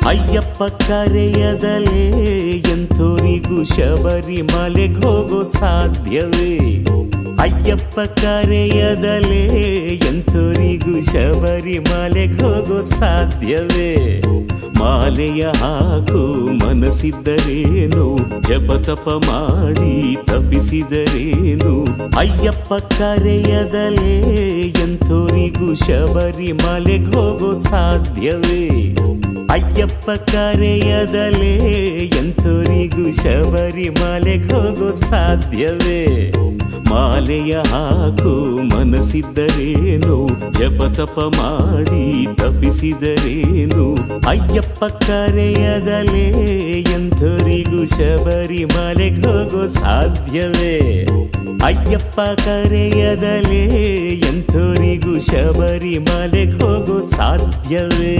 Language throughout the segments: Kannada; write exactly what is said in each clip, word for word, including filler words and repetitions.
ಅಯ್ಯಪ್ಪ ಕರೆಯದಲೇ ಎಂಥೋರಿಗೂ ಶಬರಿಮಲೆಗೆ ಹೋಗೋದು ಸಾಧ್ಯವೇ? ಅಯ್ಯಪ್ಪ ಕರೆಯದಲೇ ಎಂಥೋರಿಗೂ ಶಬರಿಮಲೆಗೆ ಹೋಗೋದು ಸಾಧ್ಯವೇ? ಮಾಲೆಯ ಹಾಕು ಮನಸ್ಸಿದ್ದರೇನು, ಜಪತಪ ಮಾಡಿ ತಪಿಸಿದರೇನು? ಅಯ್ಯಪ್ಪ ಕರೆಯದಲೇ ಎಂಥೋರಿಗೂ ಶಬರಿಮಲೆಗೆ ಹೋಗೋದು ಸಾಧ್ಯವೇ? ಅಯ್ಯಪ್ಪ ಕರೆಯದಲೇ ಎಂಥೋರಿಗೂ ಶಬರಿಮಲೆಗೆ ಹೋಗೋದು ಸಾಧ್ಯವೇ? ಮಾಲೆಯ ಹಾಕು ಮನಸ್ಸಿದ್ದರೇನು, ಜಪತಪ ಮಾಡಿ ತಪಿಸಿದರೇನು? ಅಯ್ಯಪ್ಪ ಕರೆಯದಲೇ ಎಂಥೋರಿಗೂ ಶಬರಿಮಲೆಗೆ ಹೋಗೋದು ಸಾಧ್ಯವೇ? ಅಯ್ಯಪ್ಪ ಕರೆಯದಲೇ ಎಂಥೋರಿಗೂ ಶಬರಿಮಲೆಗೆ ಹೋಗೋದು ಸಾಧ್ಯವೇ?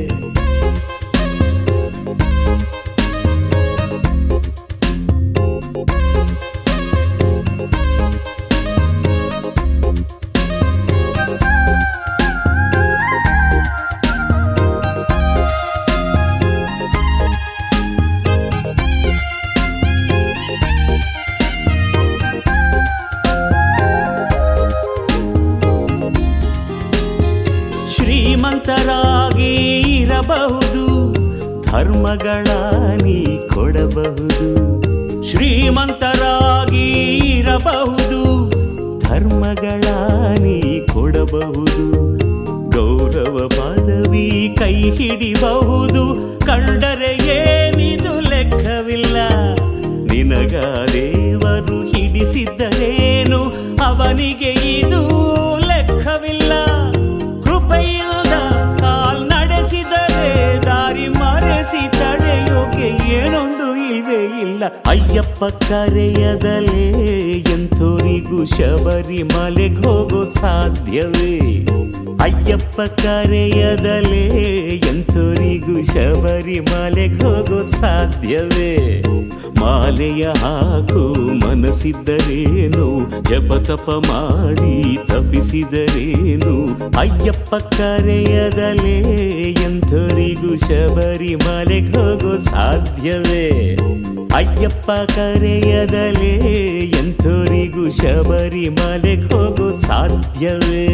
ಶ್ರೀಮಂತರಾಗಿ ಇರಬಹುದು, ಧರ್ಮಗಳ ನೀ ಕೊಡಬಹುದು. ಶ್ರೀಮಂತರಾಗಿ ಇರಬಹುದು, ಧರ್ಮಗಳ ನೀ ಕೊಡಬಹುದು. ಗೌರವ ಪದವಿ ಕೈ ಹಿಡಿಬಹುದು, ಕಂಡರೆ ಏನಿದು ಲೆಕ್ಕವಿಲ್ಲ. ನಿನಗ ದೇವರು ಹಿಡಿಸಿದ್ದರೇನು, ಅವನಿಗೆ ಇದು ಲೆಕ್ಕವಿಲ್ಲ. ಕೃಪೆಯಿಂದ ಕಾಲ್ ನಡೆಸಿದರೆ ದಾರಿ ಮರೆಸಿ ತಡೆಯೋಕೆ ಏನೊಂದು ಇಲ್ವೇ ಇಲ್ಲ. ಅಯ್ಯಪ್ಪ ಕರೆಯದಲೇ ಎಂಥೋರಿಗೂ ಶಬರಿಮಲೆಗೆ ಹೋಗೋದು ಸಾಧ್ಯವೇ? ಅಯ್ಯಪ್ಪ ಕರೆಯದಲೇ ಎಂಥೋರಿಗೂ ಶಬರಿಮಲೆಗೆ ಹೋಗೋದು ಸಾಧ್ಯವೇ? ಮಾಲೆಯ ಹಾಕು ಮನಸ್ಸಿದ್ದರೇನು, ಜಪತಪ ಮಾಡಿ ತಪಿಸಿದರೇನು? ಅಯ್ಯಪ್ಪ ಕರೆಯದಲೇ ಎಂಥೋರಿಗೂ ಶಬರಿಮಲೆಗೆ ಹೋಗೋದು ಸಾಧ್ಯವೇ? ಅಯ್ಯಪ್ಪ ಕರೆಯದಲೇ ಎಂಥೋರಿಗೂ ಶಬರಿಮಲೆಗೆ ಹೋಗೋದು ಸಾಧ್ಯವೇ?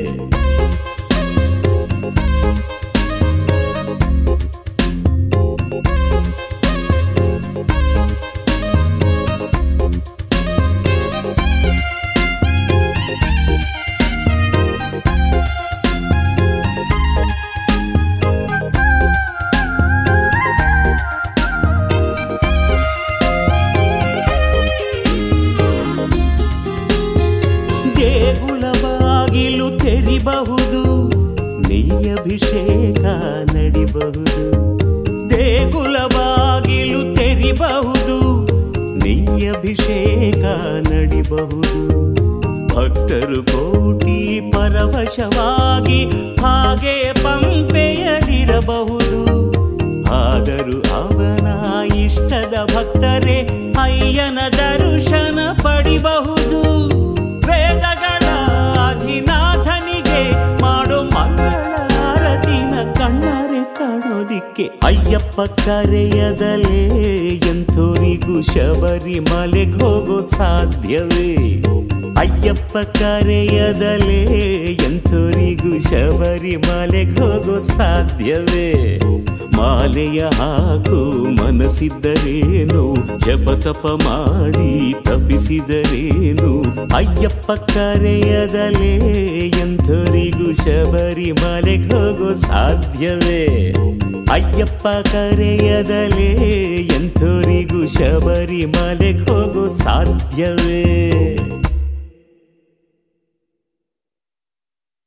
ದೇಗುಲ ಬಾಗಿಲು ತೆರಿಬಹುದು, ನೆಯ್ಯಭಿಷೇಕ ನಡಿಬಹುದು. ದೇಗುಲ ಬಾಗಿಲು ತೆರಿಬಹುದು, ನೆಯ್ಯಭಿಷೇಕ ನಡಿಬಹುದು. ಭಕ್ತರು ಕೋಟಿ ಪರವಶವಾಗಿ ಹಾಗೆ ಪಂಪೆಯಲ್ಲಿರಬಹುದು. ಆದರೂ ಅವನ ಇಷ್ಟದ ಭಕ್ತರೇ ಅಯ್ಯನ ದರ್ಶನ ಪಡಿಬಹುದು. ವೇದಗಳ ಅಧಿನಾಥನಿಗೆ ಮಾಡೋ ಮಂಗಳಾರತಿನ ಕಣ್ಣರೆ ಕಾಣೋದಿಕ್ಕೆ ಅಯ್ಯಪ್ಪ ಕರೆಯದಲೇ ಎಂಥೋರಿಗೂ ಶಬರಿಮಲೆಗೆ ಹೋಗೋದು ಸಾಧ್ಯವೇ? ಅಯ್ಯಪ್ಪ ಕರೆಯದಲೇ ಎಂಥೋರಿಗೂ ಶಬರಿಮಲೆಗೆ ಹೋಗೋದು ಸಾಧ್ಯವೇ? ಮಾಲೆಯ ಹಾಕು ಮನಸ್ಸಿದ್ದರೇನು, ಜಪತಪ ಮಾಡಿ ತಪಿಸಿದರೇನು? ಅಯ್ಯಪ್ಪ ಕರೆಯದಲೇ ಎಂಥೋರಿಗೂ ಶಬರಿಮಲೆಗೆ ಹೋಗೋದು ಸಾಧ್ಯವೇ? ಅಯ್ಯಪ್ಪ ಕರೆಯದಲೇ ಎಂಥೋರಿಗೂ ಶಬರಿಮಲೆಗೆ ಹೋಗೋದು ಸಾಧ್ಯವೇ?